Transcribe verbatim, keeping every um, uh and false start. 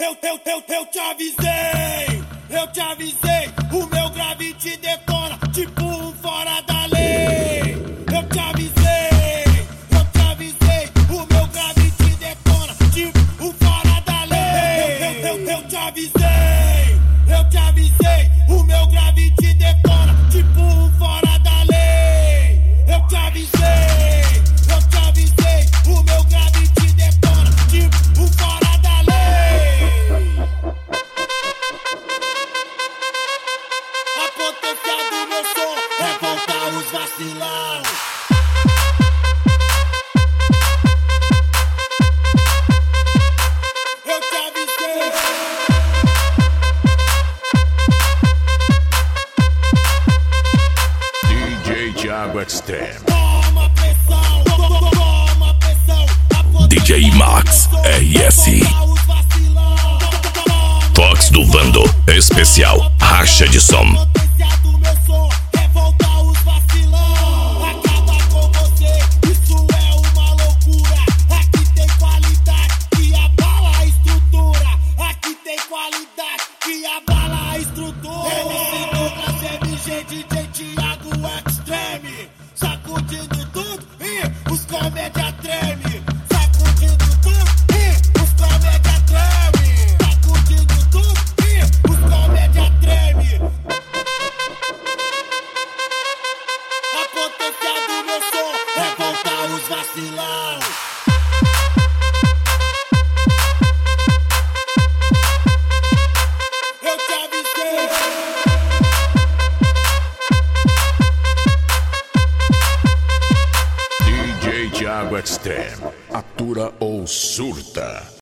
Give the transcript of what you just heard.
eu, eu, eu, eu te avisei, eu te avisei, o meu grave te detona, tipo um fora da lei. Eu te avisei, eu te avisei, o meu grave te detona, tipo um fora da lei. Eu, eu, eu, eu te avisei, eu te avisei, o meu grave te detona, tipo um fora da lei. Eu te avisei, eu te avisei, o meu grave te detona, tipo um fora da lei. A potência do meu som é voltar os vacilão. Eu te avisei. D J Thiago Extreme. Toma pressão, toma pressão. D J Max R S. Fox do Vando, especial Racha de Som. A potência do meu som é voltar os vacilão. Acaba com você, isso é uma loucura. Aqui tem qualidade que abala a estrutura. Aqui tem qualidade que abala a estrutura. M C Douglas, M G, D J Thiago Extreme. Sacudindo tudo e os comédia treme. Sacudindo tudo e os comédia treme. Sacudindo tudo e os comédia treme. A potência do meu som é voltar os vacilão. Eu te avisei. D J Thiago Extreme. Atura ou surta.